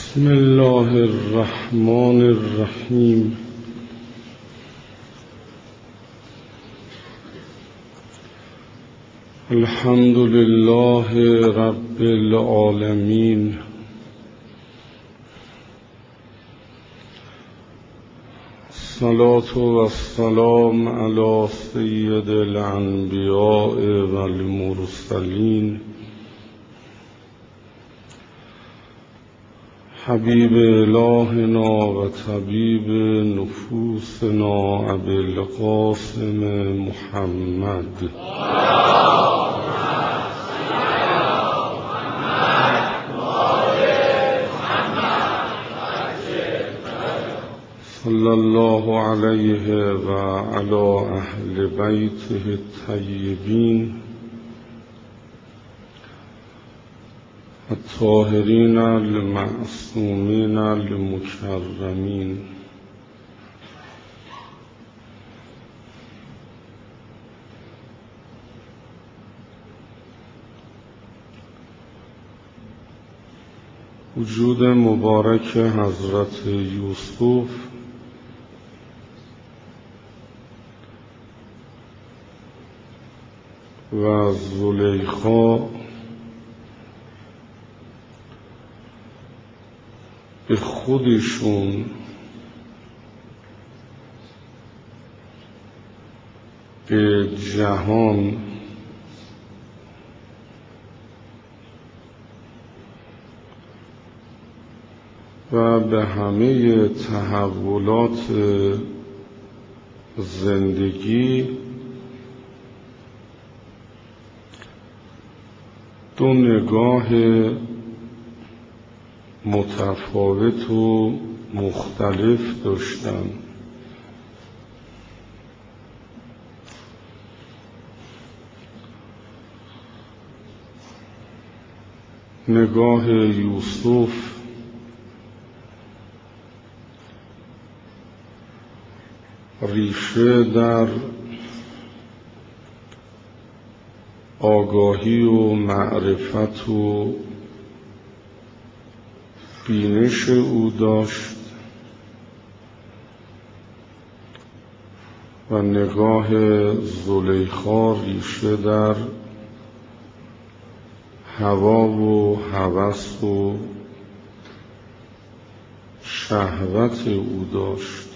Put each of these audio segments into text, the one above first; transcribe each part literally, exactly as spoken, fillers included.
بسم الله الرحمن الرحیم. الحمد لله رب العالمین. الصلاة والسلام علی سید الانبیاء والمرسلین حبیب الهنا و طبیب نفوسنا ابی القاسم محمد صلی الله علیه و علی اهل بیته الطیبین الطاهرین المعصومین المکرمین. وجود مبارک حضرت یوسف و زلیخا به خودشون به جهان و به همه تحولات زندگی دو نگاه متفاوت و مختلف داشتن. نگاه یوسف ریشه در آگاهی و معرفت و بینش او داشت و نگاه زلیخا ریشه در هوا و هوس و شهوت او داشت.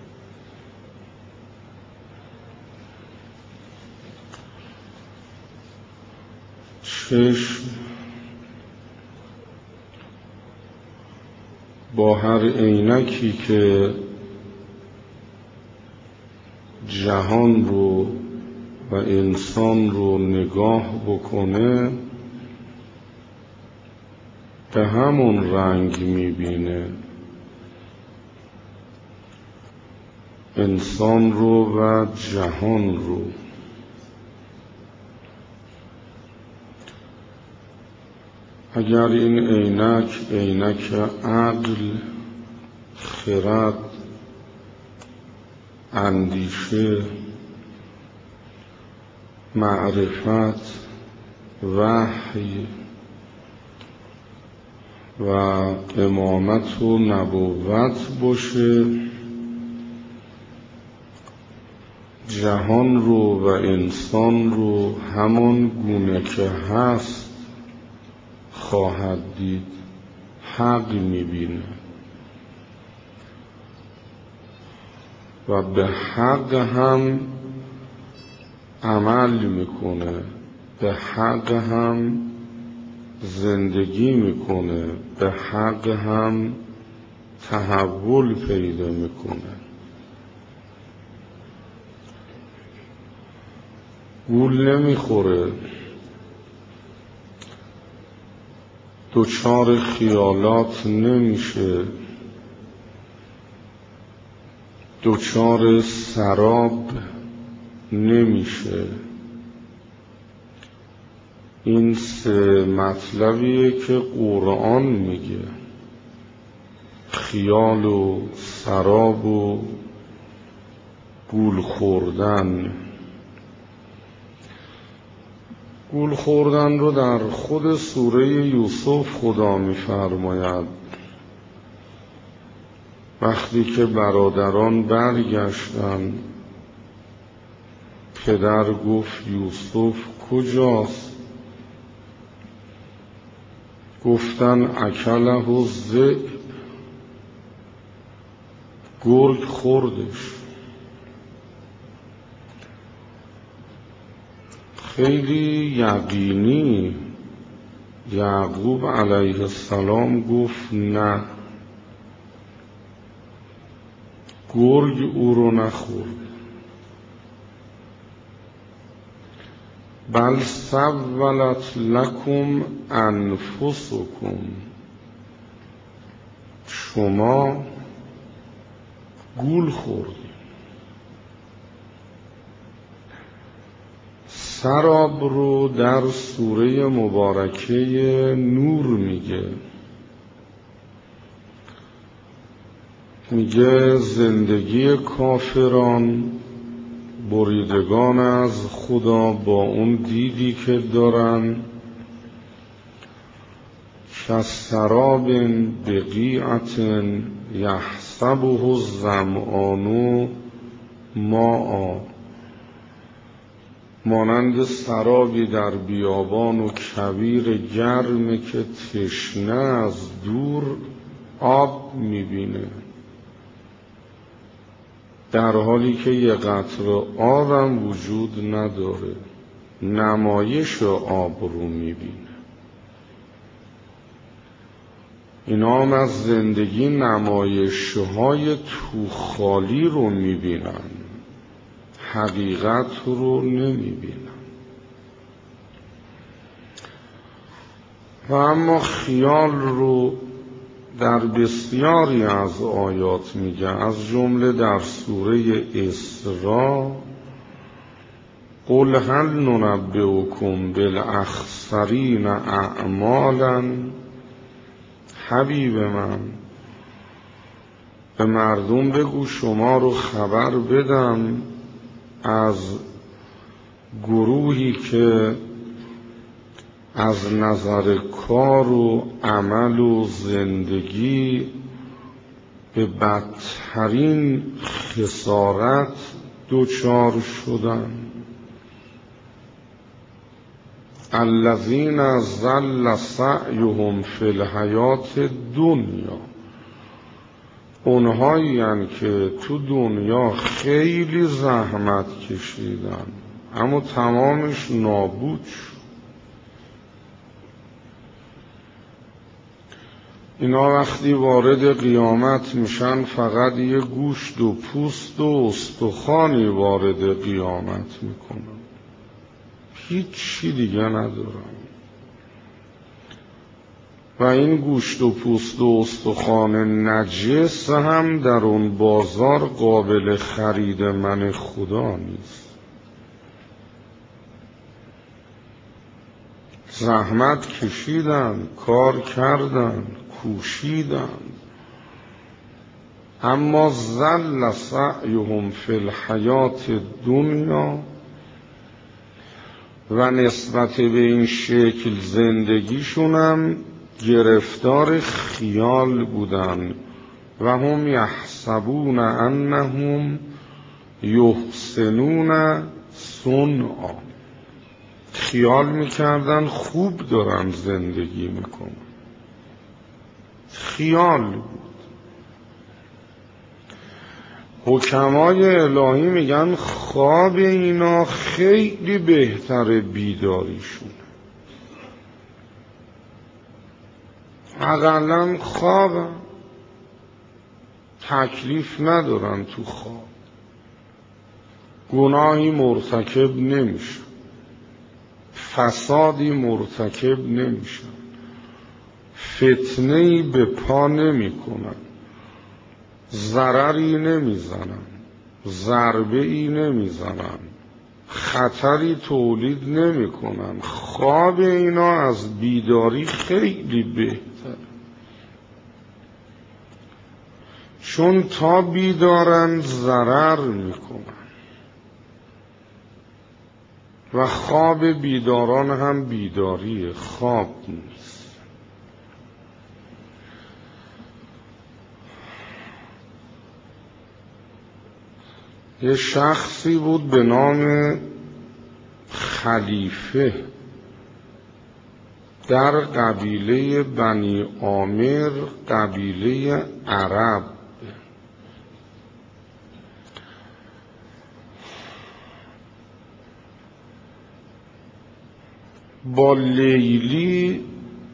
چشم با هر عینکی که جهان رو و انسان رو نگاه بکنه به همون رنگ میبینه، انسان رو و جهان رو. اگر این عینک عینک عقل، خرد، اندیشه، معرفت، وحی و امامت و نبوت باشه، جهان رو و انسان رو همان گونه که هست خواهد دید، حق میبینه و به حق هم عمل میکنه، به حق هم زندگی میکنه، به حق هم تحول پیدا میکنه. گول نمیخوره، دچار خیالات نمیشه، دچار سراب نمیشه. این سه مطلبیه که قرآن میگه: خیال و سراب و گول خوردن. گول خوردن رو در خود سوره یوسف خدا می‌فرماید: وقتی که برادران برگشتند، پدر گفت یوسف کجاست؟ گفتن اکله الذئب، گرگ خوردش. خیلی یقینی یعقوب علیه السلام گفت نه، گرگ او رو نخورد. بل سولت لکم انفسکم، شما گول خوردید. سراب رو در سوره مبارکه نور میگه میگه زندگی کافران بریدگان از خدا با اون دیدی که دارن، کالسراب بقیعة یحسبه الظمآن ماء، مانند سرابی در بیابان و کویر گرم که تشنه از دور آب میبینه، در حالی که یه قطره آبم وجود نداره، نمایش آب رو میبینه. اینا هم از زندگی نمایش‌های تو خالی رو میبینن، حقیقت رو نمیبینن. و اما خیال رو در بسیاری از آیات میگه، از جمله در سوره اسراء قل هل ننبئکم بالاخسرین اعمالا، حبیب من به مردم بگو شما رو خبر بدم از گروهی که از نظر کار و عمل و زندگی به بدترین خسارت دچار شدن. الذین ضل سعیهم فی الحیاة الدنیا، اونهایی هستند که تو دنیا خیلی زحمت کشیدن اما تمامش نابود شد. اینا وقتی وارد قیامت میشن فقط یه گوشت و پوست و استخوانی وارد قیامت میکنن، هیچ چی دیگه ندارن. و این گوشت و پوست و استخوان نجس هم در اون بازار قابل خرید من خدا نیست. زحمت کشیدن، کار کردن، کوشیدن، اما ضل سعیهم فی الحیاة الدنیا، و نسبت به این شکل زندگیشونم گرفتار خیال بودن. و هم یحسبون انهم یحسنون صنعا، خیال میکردن خوب دارن زندگی میکنن. خیال بود. حکمای الهی میگن خواب اینا خیلی بهتر بیداریشون، حداقل خواب تکلیف ندارن، تو خواب گناهی مرتکب نمیشن، فسادی مرتکب نمیشن، فتنه‌ای به پا نمیکنن، ضرری نمیزنن، ضربه‌ای نمیزنن، خطری تولید نمیکنن. خواب اینا از بیداری خیلی بهتر، چون تا بیدارن ضرر میکنن. و خواب بیداران هم بیداریه، خواب نیست. یه شخصی بود به نام خلیفه در قبیله بنی عامر، قبیله عرب. با لیلی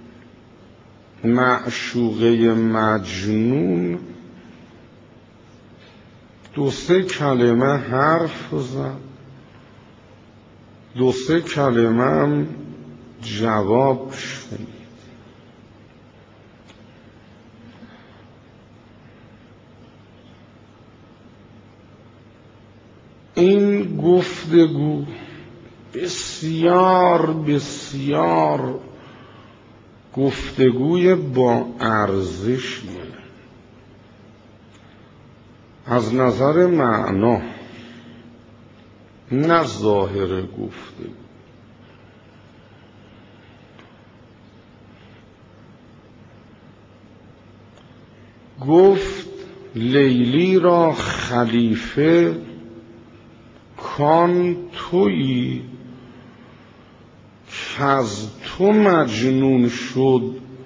معشوقه مجنون دو سه کلمه حرف زد، دو سه کلمه هم جواب شنید. این گفتگو بسیار بسیار گفتگوی با ارزشیه از نظر معنا، نه ظاهر گفتگو. گفت لیلی را خلیفه کان تویی که از تو مجنون شد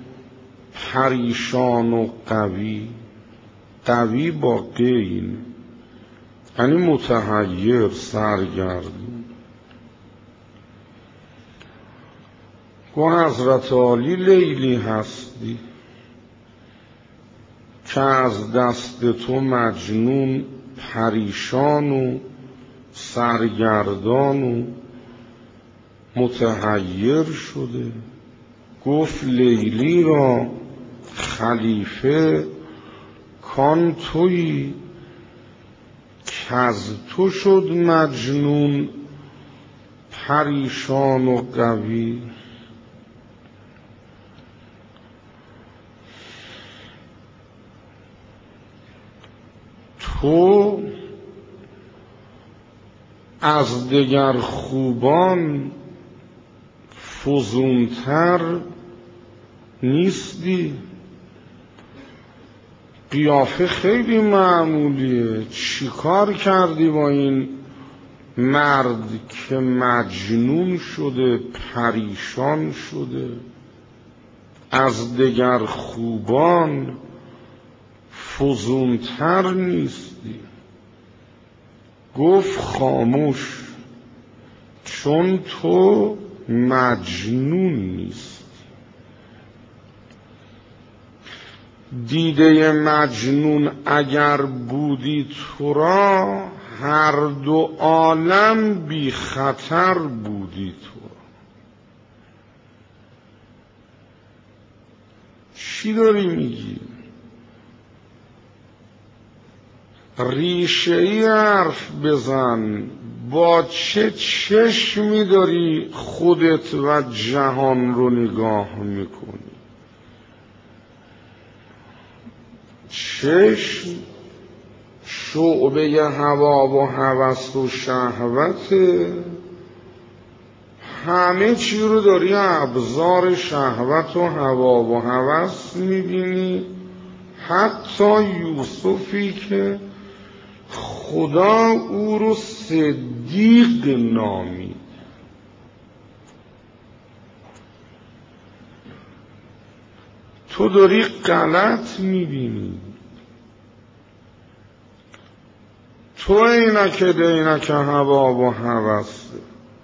پریشان و قوی. قوی با قین یعنی متحیر، سرگردون. گوه حضرت عالی لیلی هستی که از دست تو مجنون پریشان و سرگردان و متحیر شده. گفت لیلی را خلیفه کان تویی که از تو شد مجنون پریشان و قوی. تو از دگر خوبان فزونتر نیستی. قیافه خیلی معمولیه، چی کار کردی با این مرد که مجنون شده، پریشان شده؟ از دگر خوبان فزونتر نیستی. گفت خاموش، چون تو مجنون نیستی. دیده مجنون اگر بودی تو را، هر دو عالم بی خطر بودی تو را. چی داری میگی؟ ریشه ای حرف بزن. با چه چشمی داری خودت و جهان رو نگاه میکنی؟ چشم شعبه هوا و هوس و شهوته. همه چی رو داری ابزار شهوت و هوا و هوس میبینی. حتی یوسفی که خدا او رو صدیق نامید. تو داری غلط میبینی. تو اینک دینک هوا و هوسه.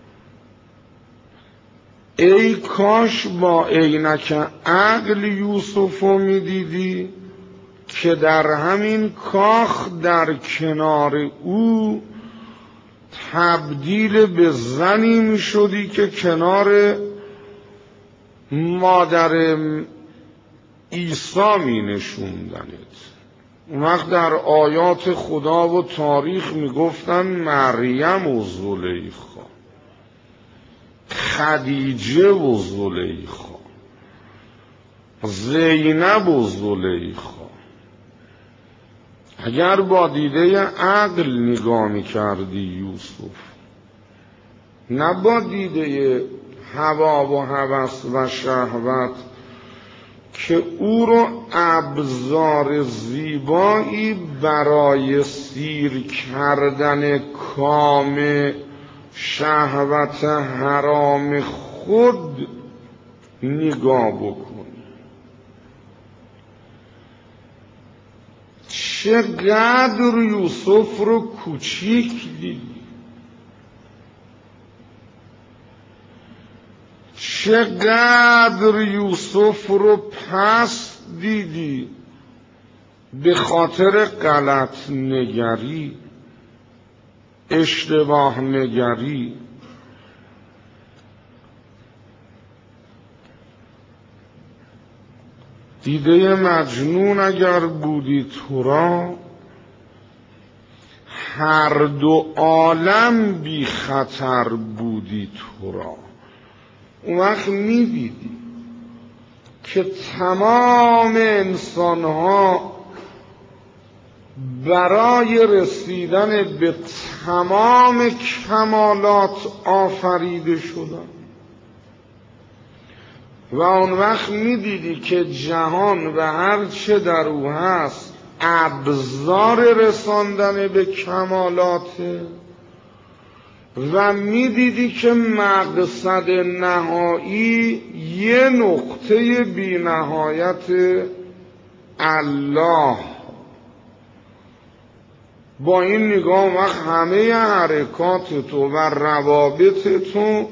ای کاش با عینک عقل یوسف رو میدیدی که در همین کاخ در کنار او تبدیل به زنی می شدی که کنار مادر عیسی می نشوندنت. اون وقت در آیات خدا و تاریخ می گفتن مریم و زلیخا، خدیجه و زلیخا، زینب و زلیخا. اگر با دیده عقل نگاه می‌کردی یوسف، نه با دیده هوا و هوس و شهوت که او رو ابزار زیبایی برای سیر کردن کام شهوت حرام خود نگاه بکنی. چقدر یوسف رو کوچیک دیدی، چقدر یوسف رو پس دیدی به خاطر غلط نگری، اشتباه نگری. دیده مجنون اگر بودی تو را، هر دو عالم بی خطر بودی تو را. اون وقت میدیدی که تمام انسانها برای رسیدن به تمام کمالات آفریده شدن و اون وقت میدیدی که جهان و هر چه در او هست ابزار رساندن به کمالاته و میدیدی که مقصد نهایی یه نقطه بی نهایت الله. با این نگاه وقت همه حرکات تو و روابط تو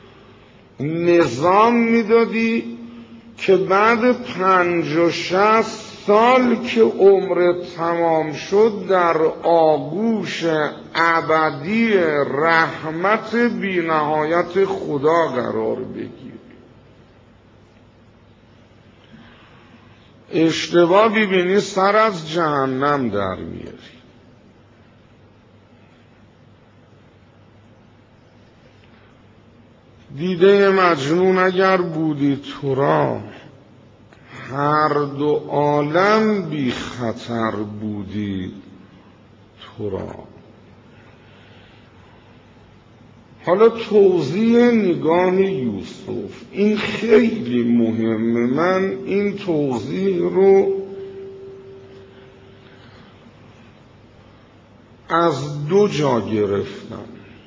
نظام میدادی که بعد پنج و شصت سال که عمر تمام شد در آغوش ابدی رحمت بی نهایت خدا قرار بگیری. اشتباه ببینی سر از جهنم در میاری. دیده مجنون اگر بودی تو را، هر دو عالم بی خطر بودی تو را. حالا توضیح نگاه یوسف این خیلی مهمه. من این توضیح رو از دو جا گرفتم.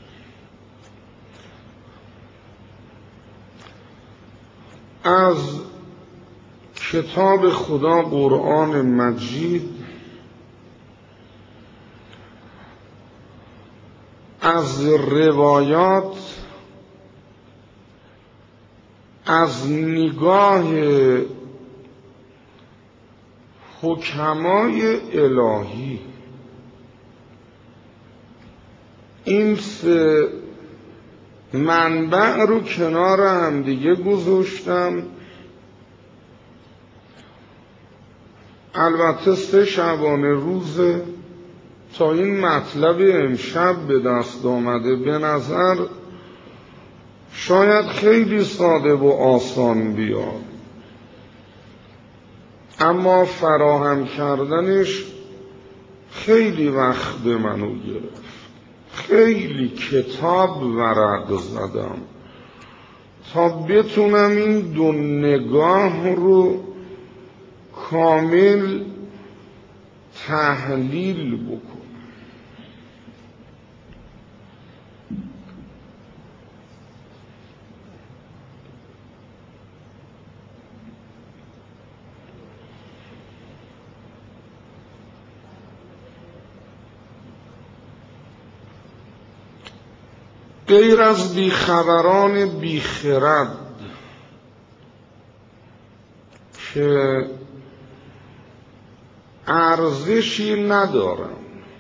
از کتاب خدا قرآن مجید، از روایات، از نگاه حکمای الهی. این سه منبع رو کنار هم دیگه گذاشتم. البته سه شبانه روزه تا این مطلب امشب به دست آمده به نظر شاید خیلی ساده و آسان بیاد، اما فراهم کردنش خیلی وقت به منو گرفت. خیلی کتاب ورق زدم تا بتونم این دو نگاه رو کامل تحلیل بکنم. غیر از بیخبران بیخرد که ارزشی ندارن،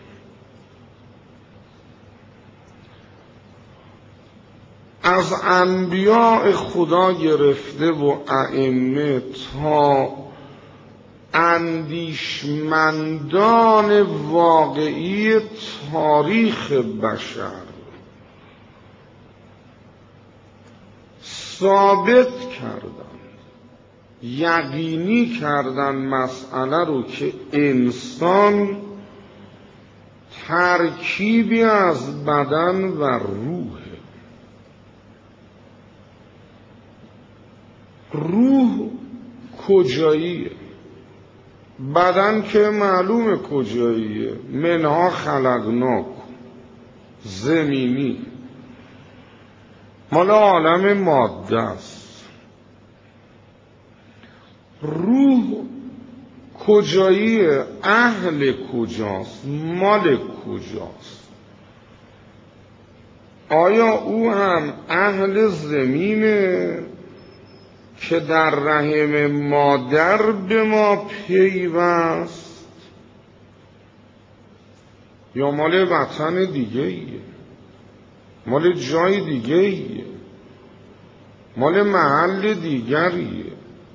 از انبیاء خدا گرفته و ائمه تا اندیشمندان واقعی تاریخ بشر ثابت کردن، یقینی کردن مسئله رو که انسان ترکیبی از بدن و روح. روح کجاییه. بدن که معلوم کجاییه، منها خلقناک، زمینی، مال عالم ماده است. روح کجاییه، اهل کجاست، مال کجاست. آیا او هم اهل زمینه که در رحم مادر به ما پیوست، یا مال وطن دیگه ایه، مال جای دیگه ایه، مال محل دیگریه؟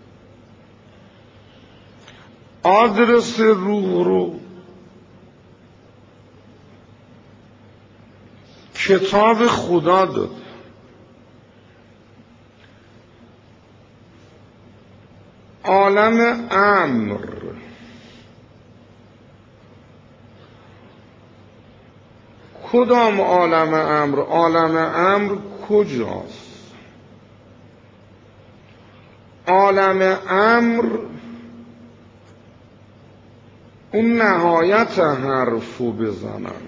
آدرس روح رو کتاب خدا داد. عالم امر، کدام عالم امر؟ عالم امر کجاست؟ عالم امر اون نهایت حرفو بزنن،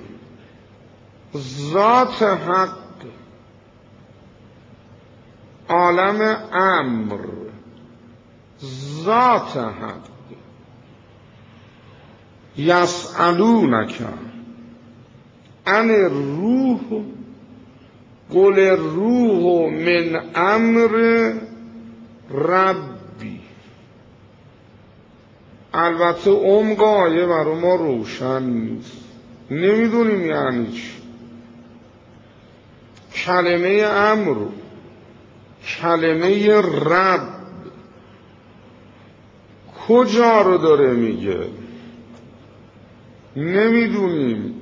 ذات حق. عالم امر ذات حق. یسألونک عن الروح قل الروح من امر ربی. البته عمق آیه برای ما روشن نیست، نمیدونیم یعنی چی. کلمه امر، کلمه رب کجا رو داره میگه؟ نمیدونیم.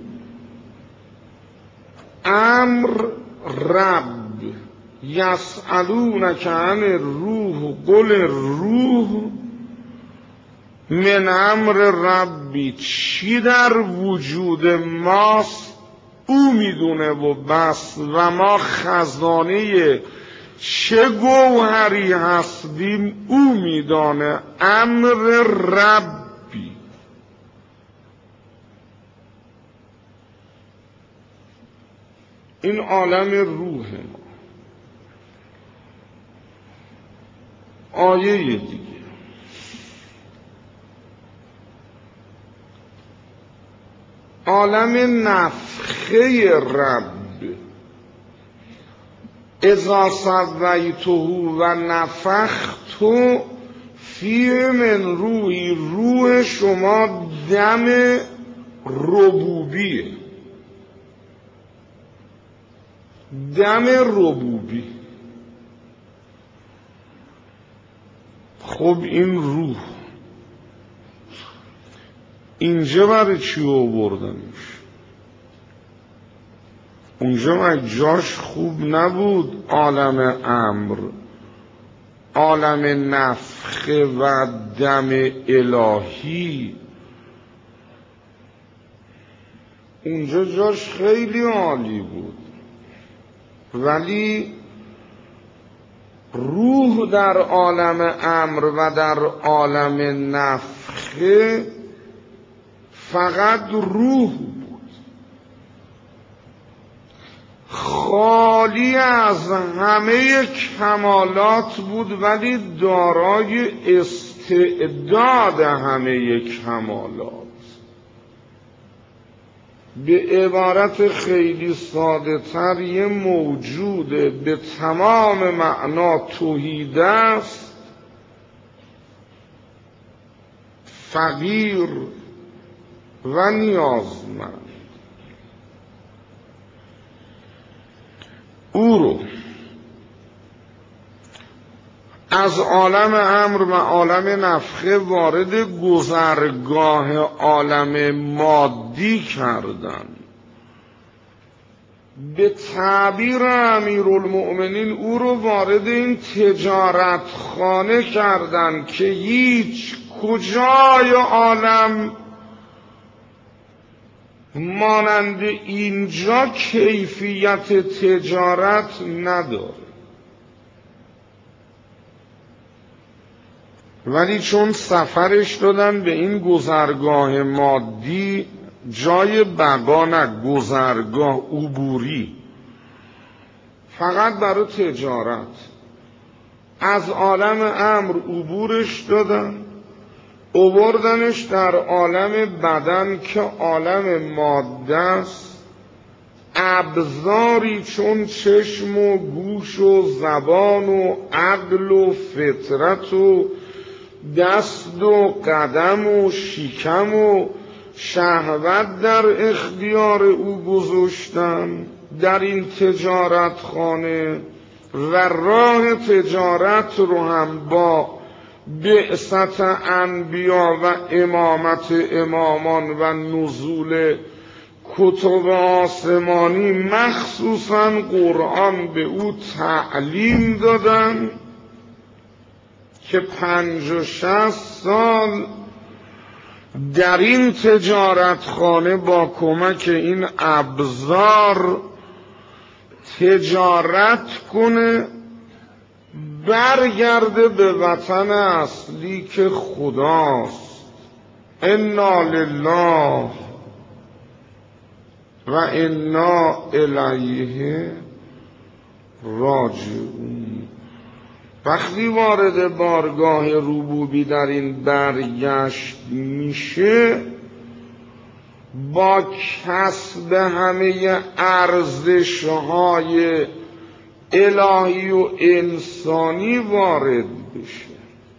امر رب. یسألونک عن الروح قل الروح من امر ربی. چی در وجود ماست او میدونه و بس، و ما خزانه چه گوهری هستیم او میدانه. امر ربی. این عالم روح ما. آیه دیگه عالم نفخه رب. اذا سویته و نفخت فیه من روحی. روح شما دم ربوبیه، دم ربوبی. خب این روح اینجا برای چی آوردنش؟ اونجا جاش خوب نبود. عالم امر، عالم نفخه و دم الهی، اونجا جاش خیلی عالی بود. ولی روح در عالم امر و در عالم نفخه فقط روح بود، خالی از همه کمالات بود، ولی دارای استعداد همه کمالات. به عبارت خیلی ساده تر، یه موجود به تمام معنا توحید است، فقیر و نیازمند. او رو از عالم امر و عالم نفخه وارد گذرگاه عالم مادی کردن. به تعبیر امیرالمؤمنین او رو وارد این تجارت خانه کردن که هیچ کجای عالم مانند اینجا کیفیت تجارت نداره. ولی چون سفرش دادن به این گذرگاه مادی، جای بقا نه، گذرگاه عبوری، فقط برای تجارت، از عالم امر عبورش دادن، آوردنش در عالم بدن که عالم ماده است. ابزاری چون چشم و گوش و زبان و عقل و فطرت و دست و قدم و شکم و شهوت در اختیار او گذاشتن در این تجارت خانه، و راه تجارت رو هم با بعثت انبیا و امامت امامان و نزول کتب آسمانی مخصوصا قرآن به او تعلیم دادن که پنج و شصت سال در این تجارت خانه با کمک این ابزار تجارت کنه، برگرده به وطن اصلی که خداست. انا لله و انا الیه راجعون. وقتی وارد بارگاه ربوبی در این برگشت میشه، با کسب همه ارزش‌های الهی و انسانی وارد بشه.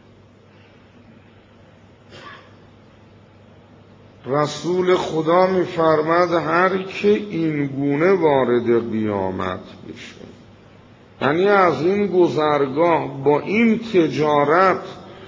رسول خدا می‌فرماد هر که این گونه وارد قیامت بشه، یعنی از این گذرگاه با این تجارت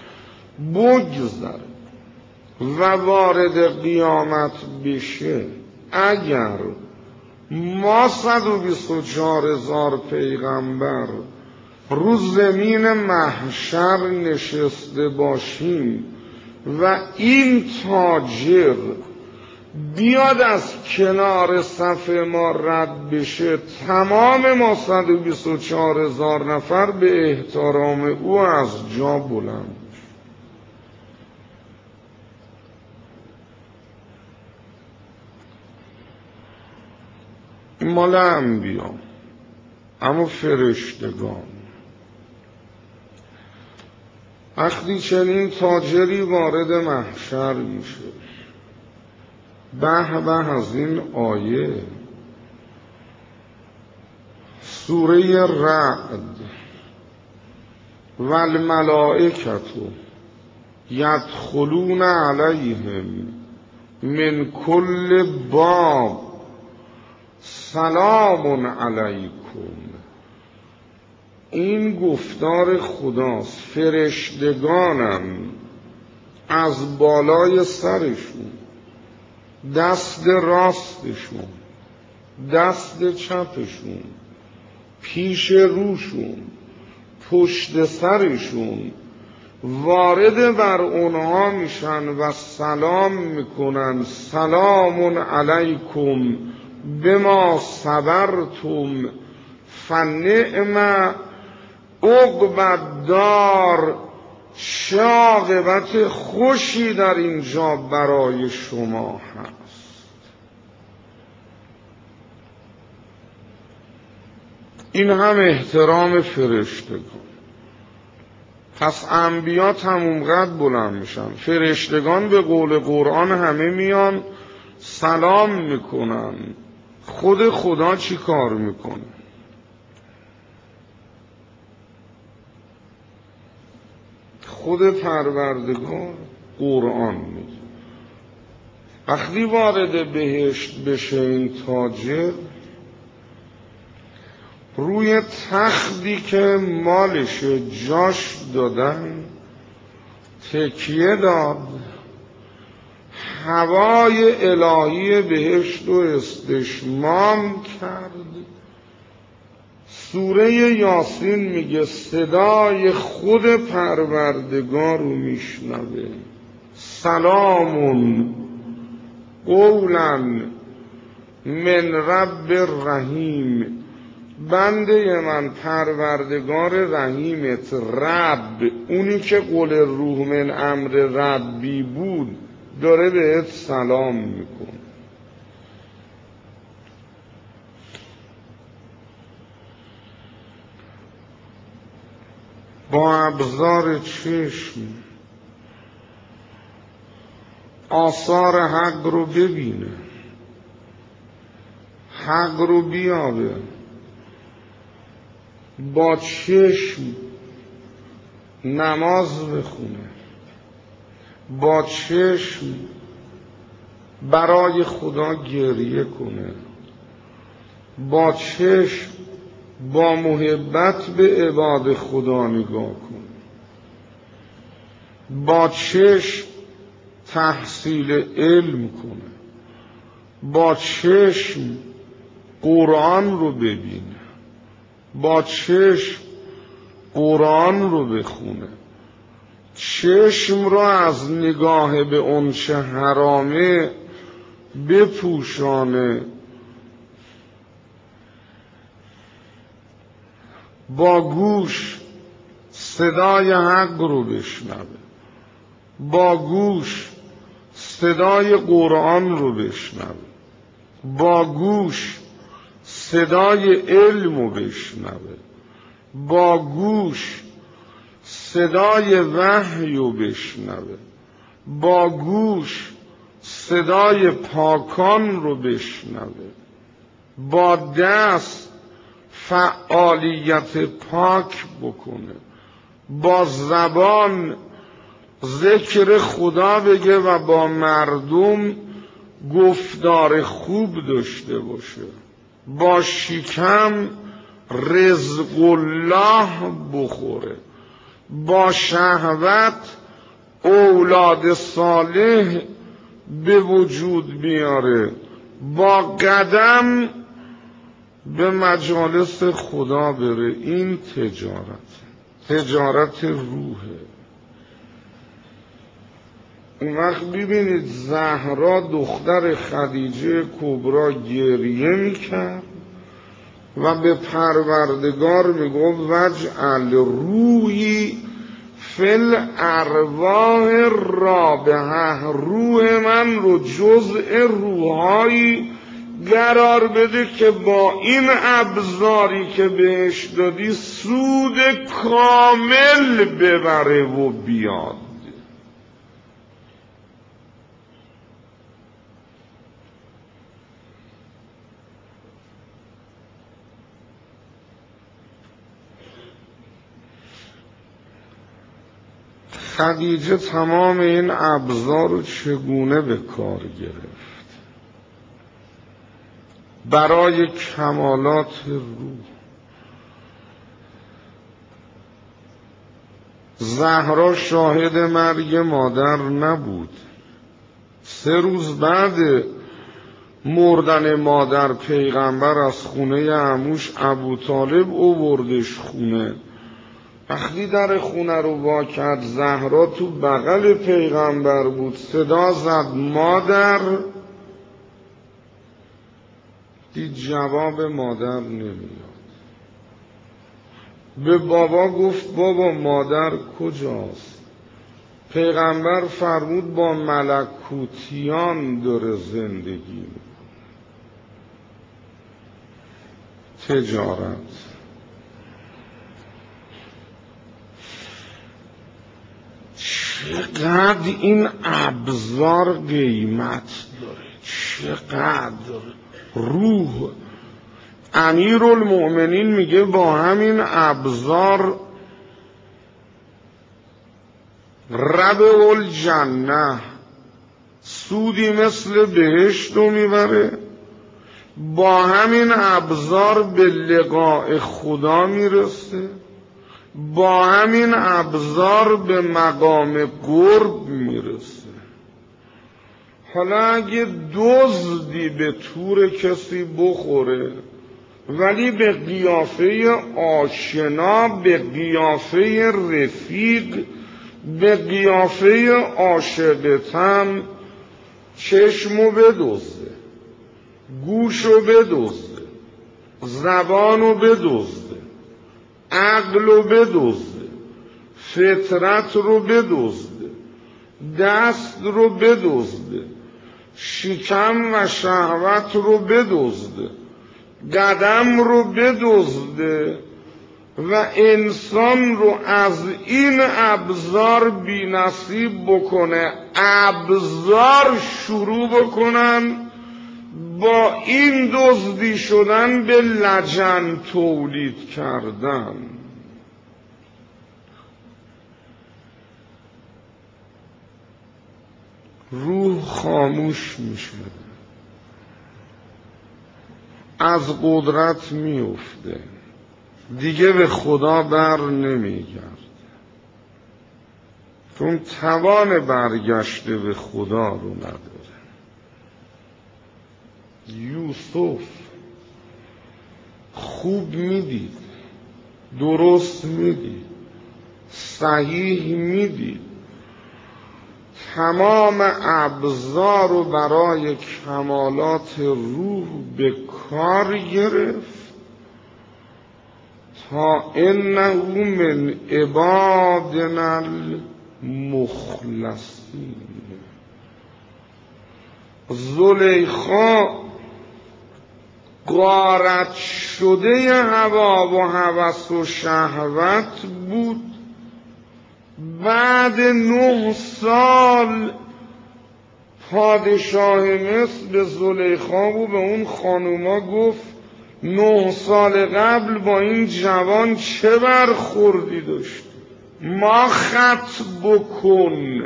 بگذره و وارد قیامت بشه، اگر ما صد و بیست و چهار هزار پیغمبر رو زمین محشر نشسته باشیم و این تاجر بیاد از کنار صف ما رد بشه، تمام ما صد و بیست و چهار هزار نفر به احترام او از جا بلند. این مال انبیا، اما فرشتگان وقتی چنین تاجری وارد محشر میشه، به به از این آیه سوره رعد، والملائکة یدخلون علیهم من کل باب سلام علیکم. این گفتار خداست. فرشتگانم از بالای سرشون، دست راستشون، دست چپشون، پیش روشون، پشت سرشون وارد بر اونها میشن و سلام میکنن، سلام علیکم بما صبرتم فنعم عقبی الدار. چه عاقبت خوشی در اینجا برای شما هست. این هم احترام فرشتگان. پس انبیا تموم قد بلند میشن، فرشتگان به قول قرآن همه میان سلام میکنن. خود خدا چی کار میکنه؟ خود پروردگار قرآن میگه وقتی وارد بهشت بشه این تاجر، روی تختی که مالش جاش دادن تکیه داد، هوای الهی بهشت رو استشمام کرد. سوره یاسین میگه صدای خود پروردگار رو میشنوه، سلام قولا من رب رحیم. بنده من پروردگار رحیمت رب، اونی که قول روح من امر ربی بود، داره بهت سلام میکنه. با ابزار چشم آثار حق رو ببینه، حق رو بیابه، با چشم نماز بخونه، با چشم برای خدا گریه کنه، با چشم با محبت به عباد خدا نگاه کنه، با چشم تحصیل علم کنه، با چشم قرآن رو ببینه، با چشم قرآن رو بخونه، چشم رو از نگاه به اون چه حرامه بپوشانه، با گوش صدای حق رو بشنوه، با گوش صدای قرآن رو بشنوه، با گوش صدای علم رو بشنوه، با گوش صدای وحی رو بشنوه، با گوش صدای پاکان رو بشنوه، با دست فعالیت پاک بکنه، با زبان ذکر خدا بگه و با مردم گفتار خوب داشته باشه، با شکم رزق الله بخوره، با شهوت اولاد صالح به وجود بیاره، با قدم به مجالس خدا بره. این تجارت، تجارت روحه. اون وقت ببینید زهرا دختر خدیجه کبرا گریه میکرد و به پروردگار میگفت وجعل روحی فل ارواح رابحه، روح من رو جزء روحایی قرار بده که با این ابزاری که بهش دادی سود کامل ببره و بیاد. خدیجه تمام این ابزار رو چگونه به کار گرفت برای کمالات روح. زهرا شاهد مرگ مادر نبود. سه روز بعد مردن مادر پیغمبر از خونه عموش ابوطالب آوردش خونه. وقتی در خونه رو وا کرد زهرا تو بغل پیغمبر بود، صدا زد مادر، دید جواب مادر نمیاد. به بابا گفت بابا مادر کجاست؟ پیغمبر فرمود با ملکوتیان داره زندگی میکنه. تجارت. چقدر این ابزار قیمت داره، چقدر روح. امیرالمؤمنین میگه با همین ابزار ربع الجنه، سودی مثل بهشت رو میبره، با همین ابزار به لقاء خدا میرسه، با همین ابزار به مقام قرب میرسه. حالا اگه دزدی به تور کسی بخوره ولی به قیافه آشنا، به قیافه رفیق، به قیافه عاشقتم چشمو بدزده، گوشو بدزده، زبانو بدزده، عقلو بدزده، فطرت رو بدزده، دست رو بدزده، شکم و شهوت رو بدزده، قدم رو بدزده و انسان رو از این ابزار بی نصیب بکنه، ابزار شروع بکنن با این دزدی شدن به لجن تولید کردن. روح خاموش میشه، از قدرت میفته، دیگه به خدا بر نمیگرد، چون توان برگشته به خدا رو نداره. یوسف خوب میدید، درست میدید، صحیح میدید، تمام ابزار رو برای کمالات روح به کار گرفت تا انه من عبادنا المخلصین. زلیخا غارت شده هوا و هوس و شهوت بود. بعد نه سال پادشاه مصر به زلیخا و به اون خانوما گفت نه سال قبل با این جوان چه برخوردی داشتی؟ ما خط بکن.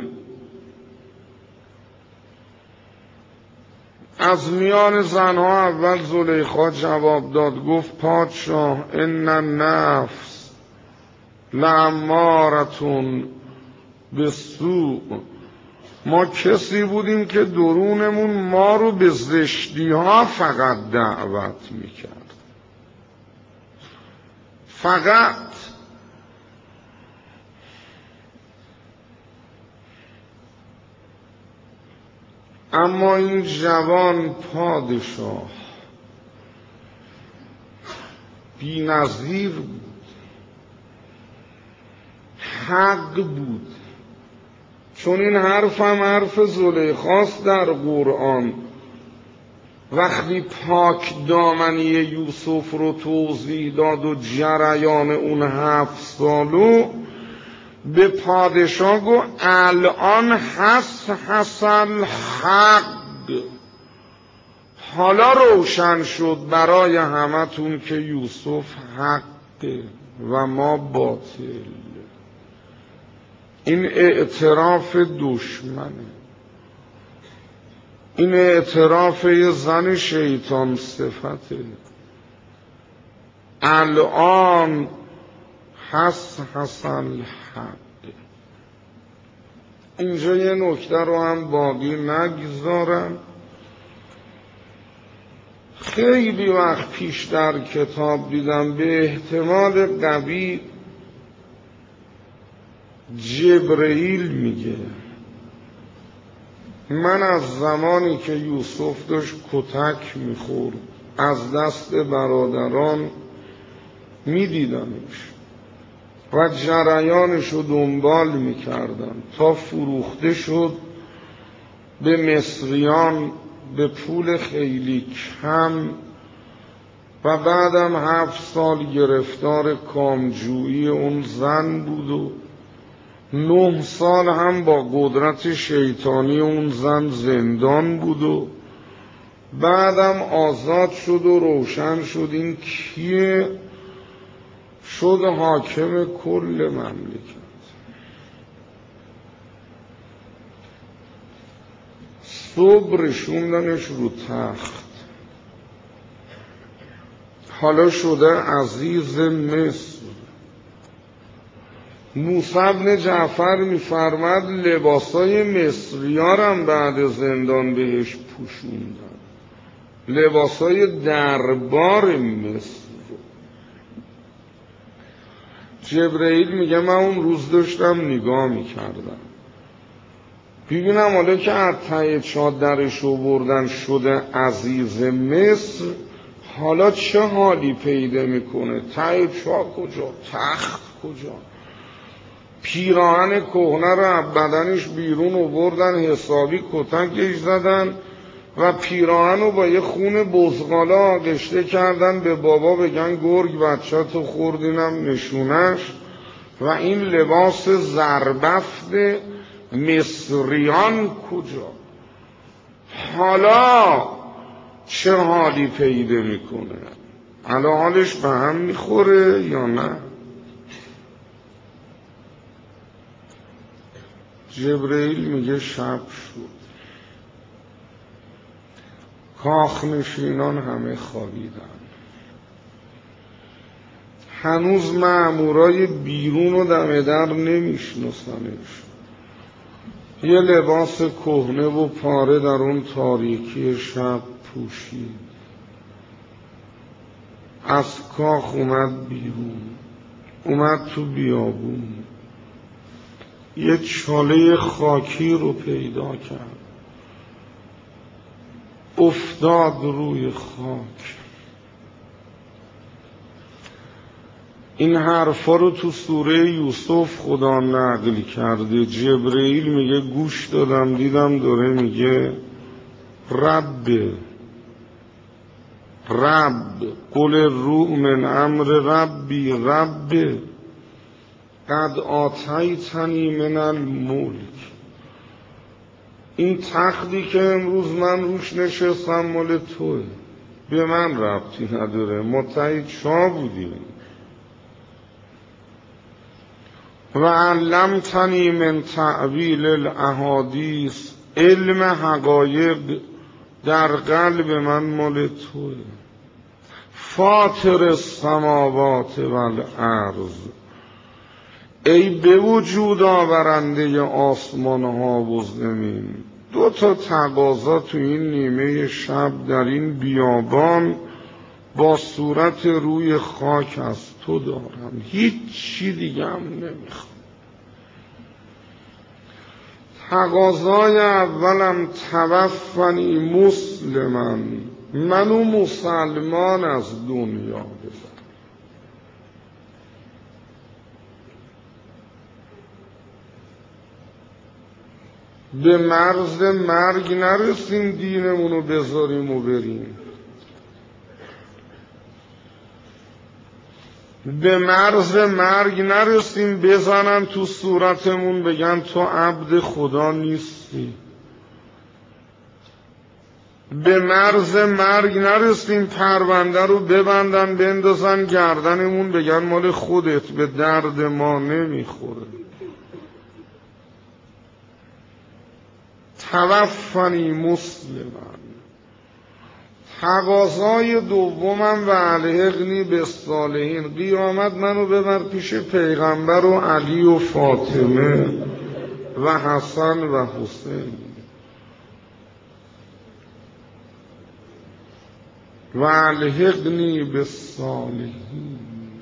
از میان زنها اول زلیخا جواب داد، گفت پادشاه ان النفس لامارتون بالسوء. ما کسی بودیم که درونمون ما رو به زشتی ها فقط دعوت میکرد، فقط. اما این جوان پادشاه بی‌نظیر بود، حق بود. چون این حرف هم حرف زلیخاست در قرآن. وقتی پاک دامنی یوسف رو توضیح داد و جریان اون هفت سالو، به پادشاه گو الان حس حسن حق، حالا روشن شد برای همتون که یوسف حقه و ما باطل. این اعتراف دشمنه، این اعتراف یه زن شیطان صفته. الان حس حسن حق. اینجا یه نکته رو هم باقی نگذارم. خیلی وقت پیش در کتاب دیدم، به احتمال قوی جبرئیل میگه من از زمانی که یوسف داشت کتک میخورد از دست برادران میدیدمش و جریانش رو دنبال میکردم تا فروخته شد به مصریان به پول خیلی کم و بعدم هفت سال گرفتار کامجویی اون زن بود و نه سال هم با قدرت شیطانی اون زن زندان بود و بعدم آزاد شد و روشن شد این کیه، شد حاکم کل مملکت. صبح رشوندنش رو تخت، حالا شده عزیز مصر. موسی بن جعفر میفرمد لباسای مصریارم بعد زندان بهش پوشوندن، لباسای دربار مصر. جبرئیل میگه من اون روز داشتم نگاه میکردم ببینم حالا که از ته چادرش رو بردن شده عزیز مصر، حالا چه حالی پیدا میکنه؟ ته چا کجا؟ تخت کجا؟ پیراهن کهنه رو بدنش بیرون آوردن، حسابی کتکش زدن و پیراهن رو با یه خون بزغاله آغشته کردن، به بابا بگن گرگ بچه تو خوردینم نشونش. و این لباس زربفت مصریان کجا؟ حالا چه حالی پیدا میکنه؟ حالا حالش به هم میخوره یا نه؟ جبرئیل میگه شب شد، کاخنشینان همه خوابیدن، هنوز مامورای بیرون و دم در نمیشناسنش. یه لباس کهنه و پاره در اون تاریکی شب پوشید، از کاخ اومد بیرون، اومد تو بیابون، یه چاله خاکی رو پیدا کرد، افتاد روی خاک. این حرفا رو تو سوره یوسف خدا نقل کرده. جبرئیل میگه گوش دادم دیدم داره میگه رب رب قل الروح من امر ربی رب قد آتیتنی من الملک. این تختی که امروز من روش نشستم مال توه، به من ربطی نداره، متحد شما بودی. و علمتنی من تعویل الاحادیث، علم حقایق در قلب من مال توه. فاطر السماوات والارض، ای به وجود آورنده آسمان ها و زمین. دو تا تقاضا تو این نیمه شب در این بیابان با صورت روی خاک از تو دارم، هیچ چی دیگه هم نمیخوام. تقاضای اولم توفنی مسلماً، منو مسلمان از دنیا ببر. به مرز مرگ نرسیم دینمونو بذاریم و بریم، به مرز مرگ نرسیم بزنن تو صورتمون بگن تو عبد خدا نیستی، به مرز مرگ نرسیم پرونده رو ببندن بندازن گردنمون بگن مال خودت، به درد ما نمیخوره. توفنی مسلمان. تقاضای دومم و الحقنی بالصالحین، قیامت منو ببر پیش پیغمبر و علی و فاطمه و حسن و حسین. و الحقنی بالصالحین.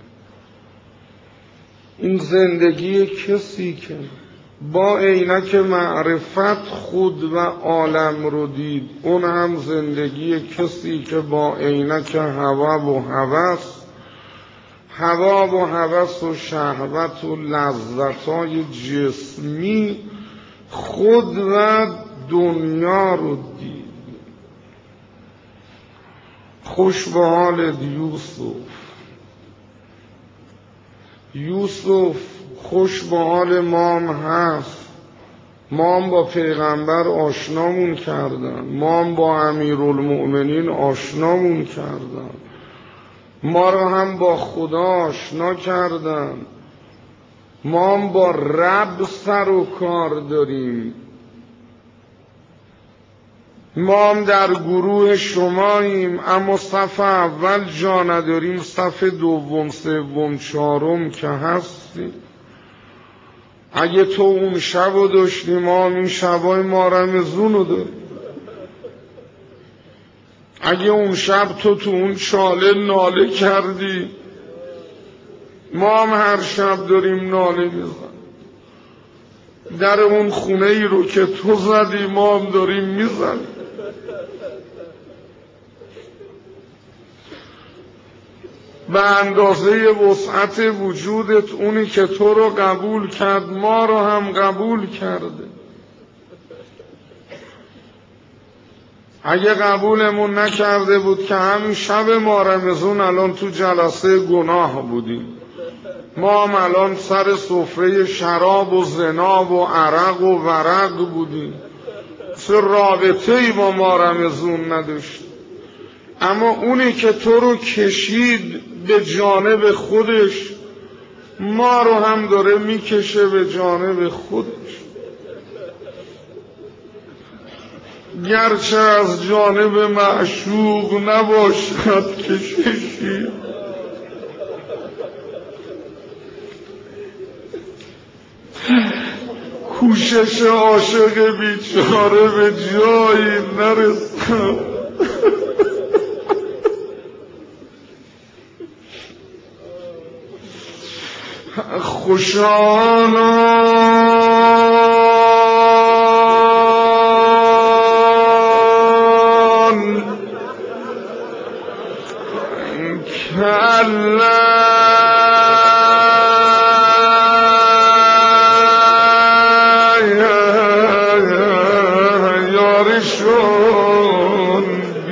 این زندگی کسی که با عینک معرفت خود و عالم رو دید، اون هم زندگی کسی که با عینک هوا و هوس هوا و هوس و شهوت و لذت‌های جسمی خود و دنیا رو دید. خوش به حال یوسف. یوسف خوش به حال مام هست. مام با پیغمبر آشنامون کردن، مام با امیرالمؤمنین آشنامون کردن، ما رو هم با خدا آشنا کردن. مام با رب سر و کار داریم. ما هم در گروه شماییم، اما صف اول جا نداریم، صف دوم سوم چهارم که هستیم. اگه تو اون شب رو داشتی، ما هم این شبای ما رمزون رو داریم. اگه اون شب تو تو اون چاله ناله کردی، ما هم هر شب داریم ناله میزن. در اون خونه ای رو که تو زدی ما هم داریم میزنیم. به اندازه وسعت وجودت اونی که تو رو قبول کرد ما رو هم قبول کرده. اگه قبولمون نکرده بود که همین شب ما رمضون الان تو جلسه گناه بودیم، ما هم الان سر سفره شراب و زنا و عرق و ورق بودیم، چه رابطه‌ای با ما رمضون نداشت. اما اونی که تو رو کشید به جانب خودش ما رو هم داره میکشه به جانب خودش، گرچه از جانب معشوق نباشد کششی. کوشش عاشق بیچاره به جایی نرسد. خوشانان کلا یارشون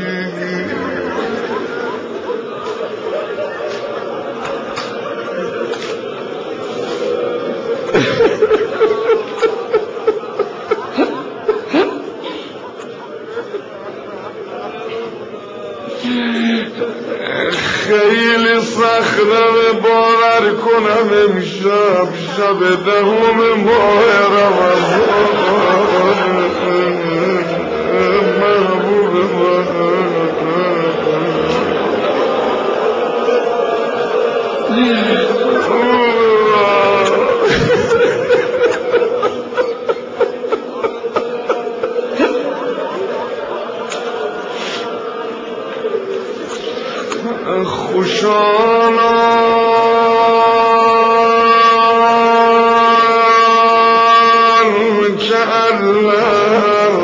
خیلی سخته باور کنم امشب شب دهم ماه رمضان محبوب من خوشانان که الله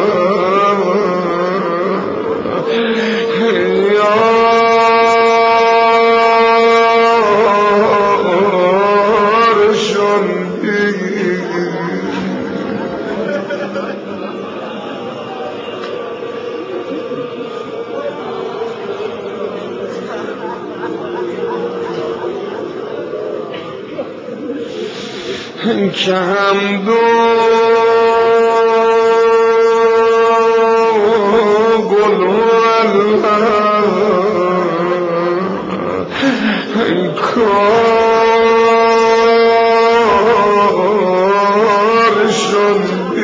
یارشون که هم دو گلو الله کارشون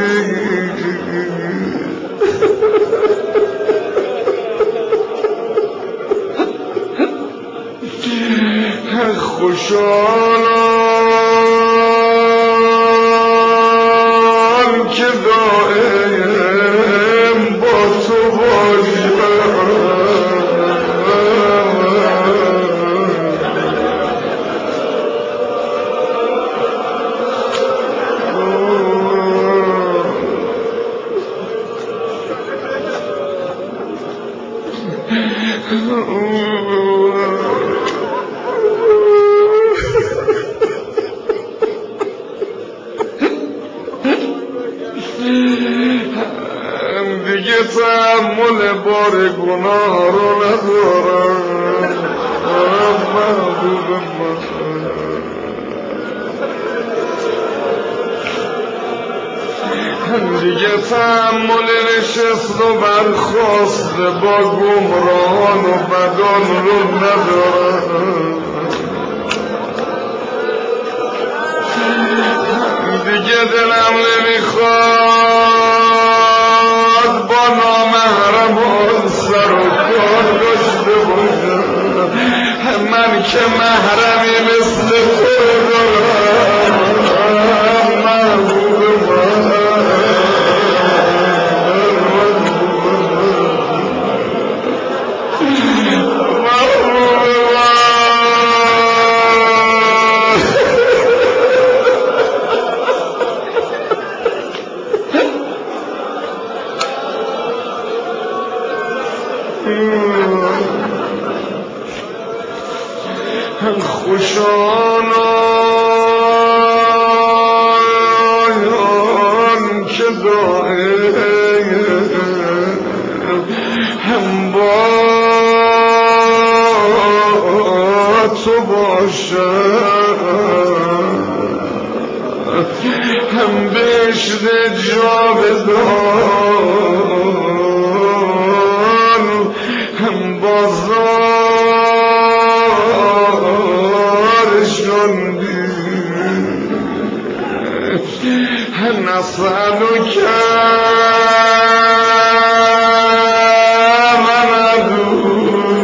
خوشحالم که دائم با تو دیگه تحمل بار گناه رو ندارم محبوب من، دیگه تحمل نشست و برخواست با گمراهان و بدان رو ندارم. دیگه دلم نمیخواد با نامحرمان سر و کار داشته باشم، من که محرمی مثل تو دارم محبوب خوشانان که دائم هم با تو باشد هم بهشت جاودان هم بازارشان هل نسألك من أدعو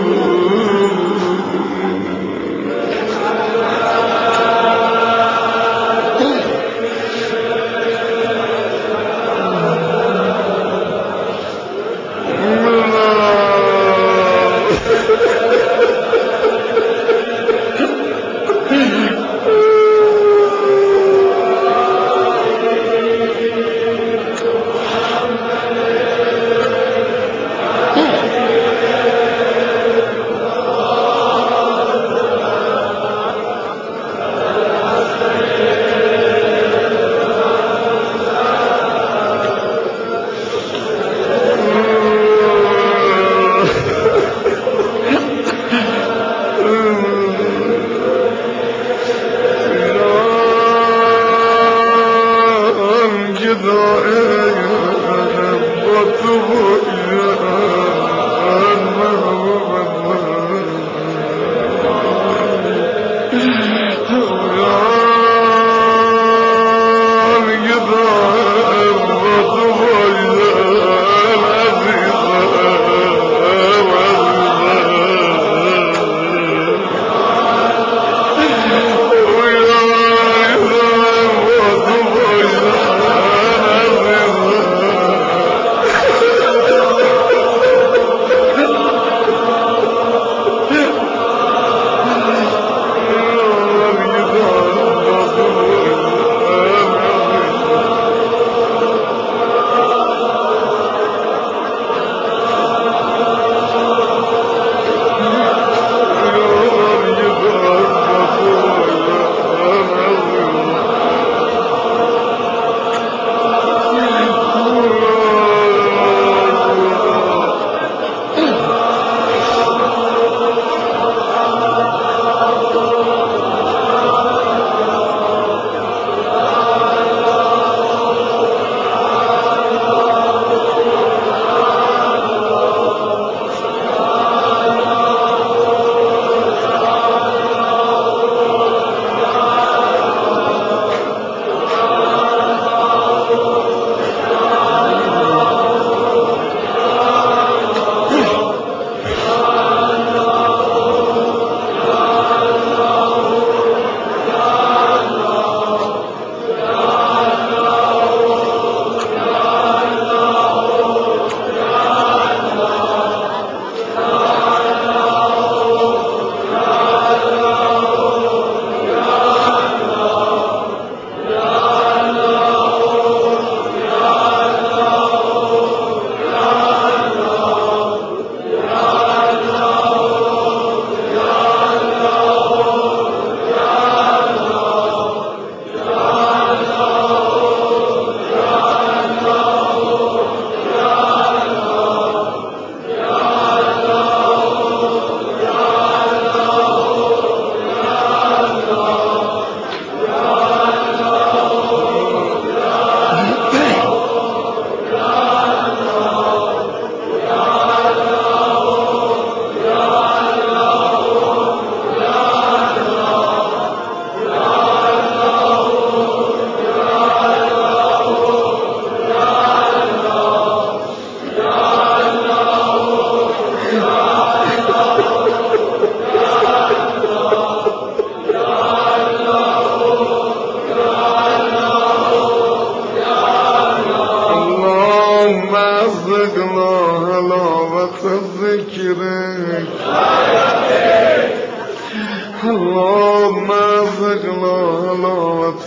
اللهم ارزقنا حلاوة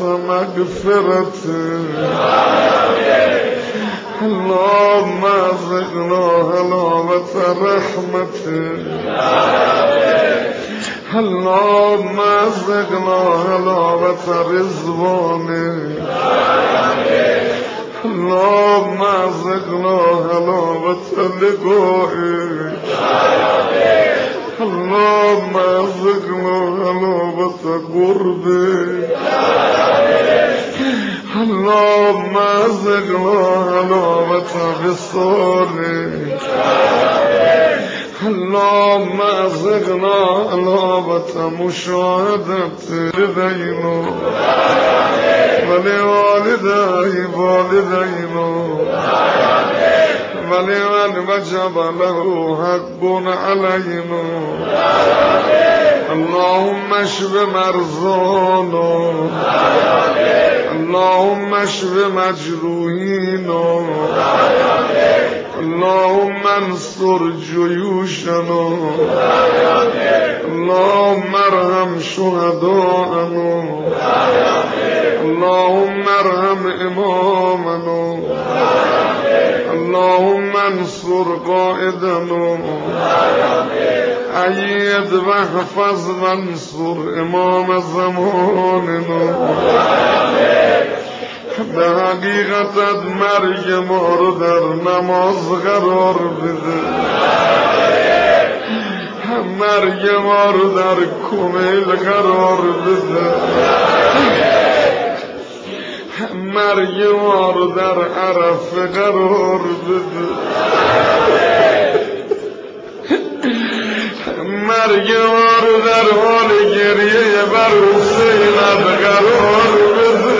مغفرته اللهم ارزقنا حلاوة رحمته اللهم ازقنا حلاوة رضوانك اللهم ازقنا حلاوة لقائك اللهم ازقنا حلاوة قربك اللهم ازقنا حلاوة وصالك اللهم ازقنا حلاوة مشاهدة لدينا ولوالدي والدينا ولمن وجب له حق علينا اللهم اشف مرضانا اللهم اشف مجروحينا اللهم انصر جيوشنا اللهم ارحم شهداءنا اللهم ارحم امامنا اللهم انصر قائدنا أيد واحفظ وانصر امام زماننا به حقیقت مرگ ما رو در نماز قرار بده مرگ ما رو در کمیل قرار بده مرگ ما رو در عرفه قرار بده مرگ ما رو در حال گریه بر حسینت قرار بده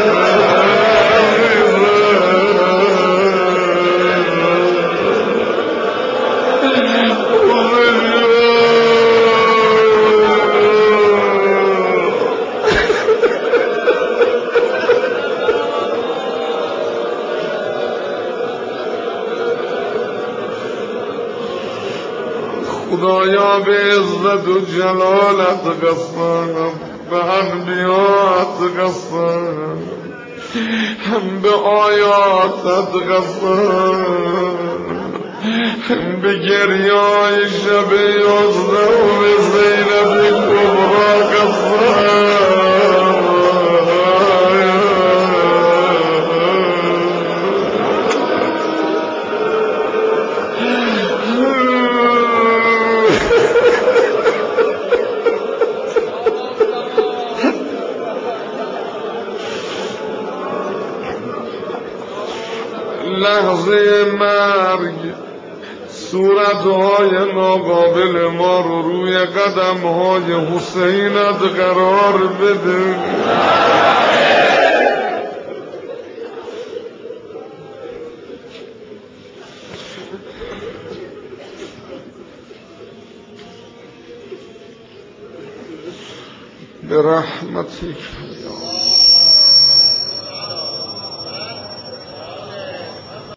خدایا به عزت و جلالت قسم به انبیات قسم هم به آیاتت قسم به گریای شب یازده و به زینب کبرا قسم لحظه مرگ صورتهای ناقابل ما رو روی قدمهای حسینت قرار بده برحمتك